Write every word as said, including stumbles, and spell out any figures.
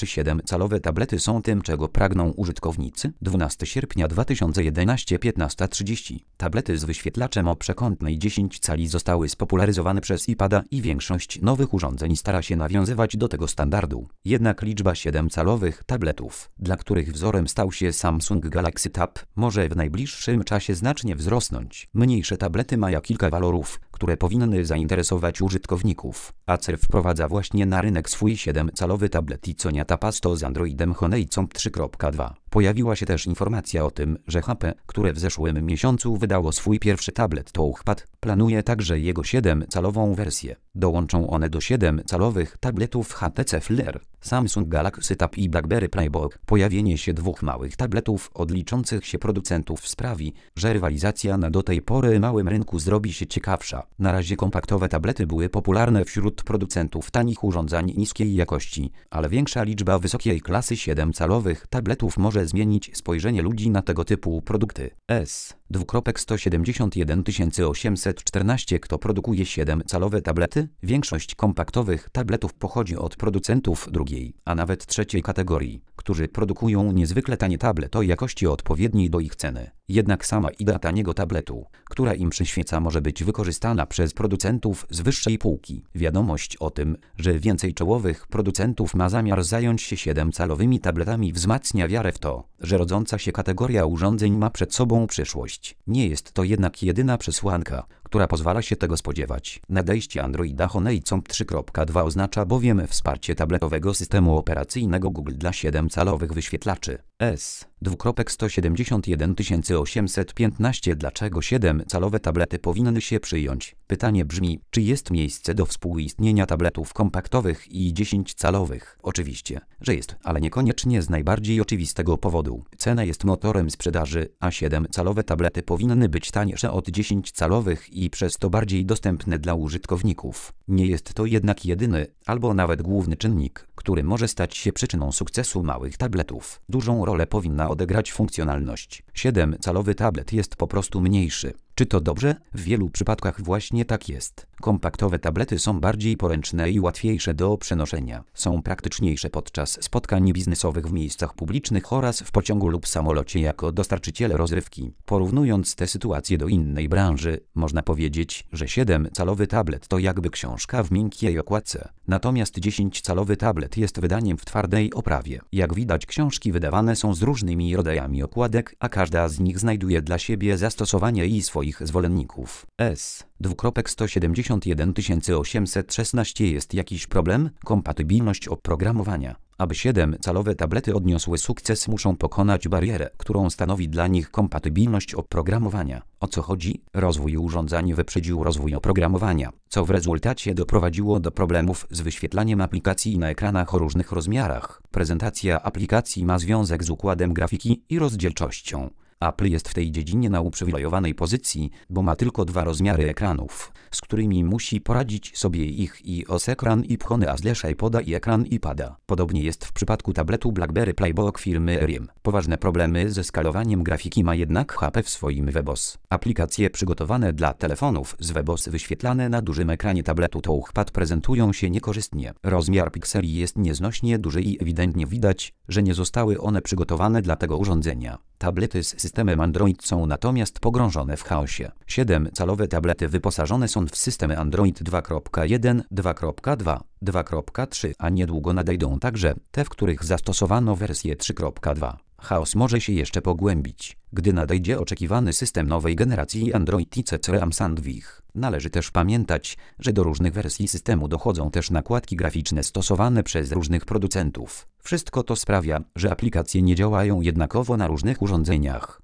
Czy siedemcalowe tablety są tym, czego pragną użytkownicy? dwunastego sierpnia dwa tysiące jedenastego, piętnasta trzydzieści. Tablety z wyświetlaczem o przekątnej dziesięć cali zostały spopularyzowane przez iPada i większość nowych urządzeń stara się nawiązywać do tego standardu. Jednak liczba siedemcalowych tabletów, dla których wzorem stał się Samsung Galaxy Tab, może w najbliższym czasie znacznie wzrosnąć. Mniejsze tablety mają kilka walorów, które powinny zainteresować użytkowników. Acer wprowadza właśnie na rynek swój siedemcalowy tablet Iconia Tapasto z Androidem Honeycomb trzy kropka dwa. Pojawiła się też informacja o tym, że H P, które w zeszłym miesiącu wydało swój pierwszy tablet Touchpad, planuje także jego siedemcalową wersję. Dołączą one do siedemcalowych tabletów H T C Flare, Samsung Galaxy Tab i BlackBerry Playbook. Pojawienie się dwóch małych tabletów od liczących się producentów sprawi, że rywalizacja na do tej pory małym rynku zrobi się ciekawsza. Na razie kompaktowe tablety były popularne wśród producentów tanich urządzeń niskiej jakości, ale większa liczba wysokiej klasy siedemcalowych tabletów może zmienić spojrzenie ludzi na tego typu produkty. S. sto siedemdziesiąt jeden tysięcy osiemset czternaście. Kto produkuje siedemcalowe tablety? Większość kompaktowych tabletów pochodzi od producentów drugiej, a nawet trzeciej kategorii, którzy produkują niezwykle tanie tablety o jakości odpowiedniej do ich ceny. Jednak sama idea taniego tabletu, która im przyświeca, może być wykorzystana przez producentów z wyższej półki. Wiadomość o tym, że więcej czołowych producentów ma zamiar zająć się siedemcalowymi tabletami, wzmacnia wiarę w to, że rodząca się kategoria urządzeń ma przed sobą przyszłość. Nie jest to jednak jedyna przesłanka, która pozwala się tego spodziewać. Nadejście Androida Honeycomb trzy kropka dwa oznacza bowiem wsparcie tabletowego systemu operacyjnego Google dla siedemcalowych wyświetlaczy. S. sto siedemdziesiąt jeden tysięcy osiemset piętnaście. Dlaczego siedemcalowe tablety powinny się przyjąć? Pytanie brzmi, czy jest miejsce do współistnienia tabletów kompaktowych i dziesięciocalowych? Oczywiście, że jest, ale niekoniecznie z najbardziej oczywistego powodu. Cena jest motorem sprzedaży, a siedemcalowe tablety powinny być tańsze od dziesięciocalowych i przez to bardziej dostępne dla użytkowników. Nie jest to jednak jedyny, albo nawet główny czynnik, który może stać się przyczyną sukcesu małych tabletów. Dużą rolę powinna odegrać funkcjonalność. siedemcalowy tablet jest po prostu mniejszy. Czy to dobrze? W wielu przypadkach właśnie tak jest. Kompaktowe tablety są bardziej poręczne i łatwiejsze do przenoszenia. Są praktyczniejsze podczas spotkań biznesowych w miejscach publicznych oraz w pociągu lub samolocie jako dostarczyciele rozrywki. Porównując tę sytuację do innej branży, można powiedzieć, że siedemcalowy tablet to jakby książka w miękkiej okładce. Natomiast dziesięciocalowy tablet jest wydaniem w twardej oprawie. Jak widać, książki wydawane są z różnymi rodzajami okładek, a każda z nich znajduje dla siebie zastosowanie i swoich zwolenników. S. sto siedemdziesiąt jeden tysięcy osiemset szesnaście. Jest jakiś problem? Kompatybilność oprogramowania. Aby siedemcalowe tablety odniosły sukces, muszą pokonać barierę, którą stanowi dla nich kompatybilność oprogramowania. O co chodzi? Rozwój urządzeń wyprzedził rozwój oprogramowania, co w rezultacie doprowadziło do problemów z wyświetlaniem aplikacji na ekranach o różnych rozmiarach. Prezentacja aplikacji ma związek z układem grafiki i rozdzielczością. Apple jest w tej dziedzinie na uprzywilejowanej pozycji, bo ma tylko dwa rozmiary ekranów, z którymi musi poradzić sobie ich iOS ekran iPhone slash iPoda i ekran iPada. Podobnie jest w przypadku tabletu BlackBerry Playbook firmy R I M. Poważne problemy ze skalowaniem grafiki ma jednak H P w swoim WebOS. Aplikacje przygotowane dla telefonów z WebOS wyświetlane na dużym ekranie tabletu Touchpad prezentują się niekorzystnie. Rozmiar pikseli jest nieznośnie duży i ewidentnie widać, że nie zostały one przygotowane dla tego urządzenia. Tablety z systemem Android są natomiast pogrążone w chaosie. siedemcalowe tablety wyposażone są w systemy Android dwa kropka jeden, dwa kropka dwa, dwa kropka trzy, a niedługo nadejdą także te, w których zastosowano wersję trzy kropka dwa. Chaos może się jeszcze pogłębić, gdy nadejdzie oczekiwany system nowej generacji Android I C C M Sandwich. Należy też pamiętać, że do różnych wersji systemu dochodzą też nakładki graficzne stosowane przez różnych producentów. Wszystko to sprawia, że aplikacje nie działają jednakowo na różnych urządzeniach.